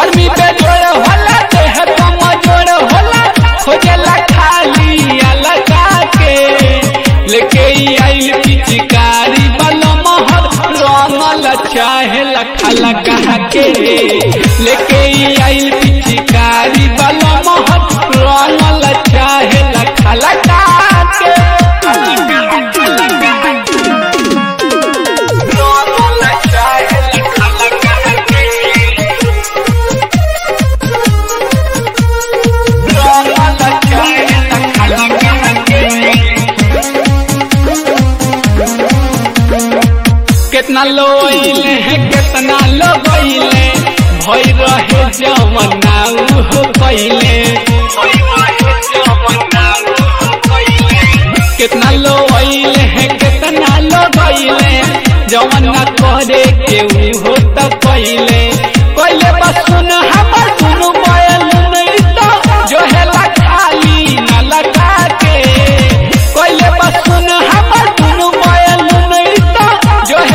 गर्मी पे जोड़ होला देह कमजोर होला खोजला खाली अलगा के लेके आइल पिचकारी वाला महर रंगल चाहे लखला कहा के लेके आइल पिचकारी वाला महर रंगल चाहे लखला कहा के कितना लोइले है कितना लोइले भई रहे जमना हो पहिले कितना लोइले है कितना लोइले जमना करे के हो त पहिले पहिले बस सुन हमर सुनु बैल नहीं तो जो है खाली न लगा के पहिले बस सुन हमर सुनु बैल नहीं तो जो है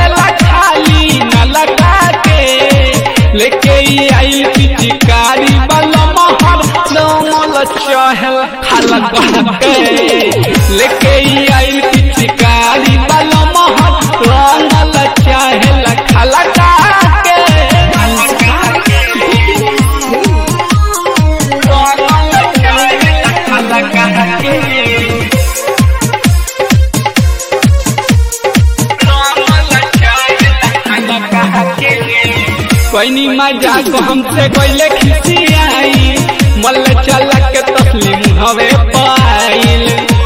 लेके आइल पिचकारी वाला महर रंगल चाहे खाला के लेके आइल पिचकारी वाला महर रंगल चाहे खाला के कोई मजाक हमसे कोई खिसियाई मल चल के तस्लीम हवे पाइल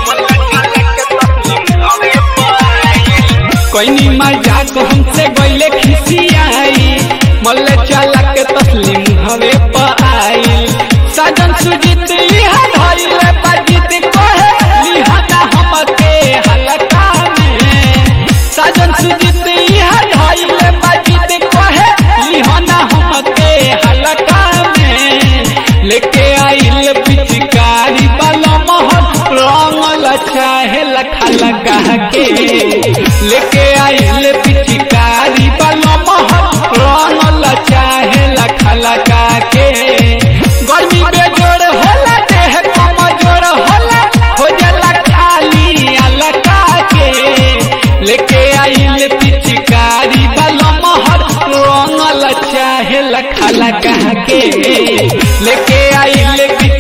कोई मजाक हमसे कोई खिसियाई मल चल के तस्लीम हवे पाइल सजन सुजीत लिहा धइले बजित कहे लिहा हमके हलका में सजन सुजीत लिहा धइले बजित कहे लिहाना हमके हलका में लेके आइल पिचकारी वाला महर रंगल चाहे लखला के लेके आइल पिचकारी वाला महर रंगल चाहे लखला के गर्मी बेजोड़ होला देह कमजोर होला खोजला खाली अलका के लेके आइल पिचकारी वाला महर रंगल चाहे लखला के लेके आइल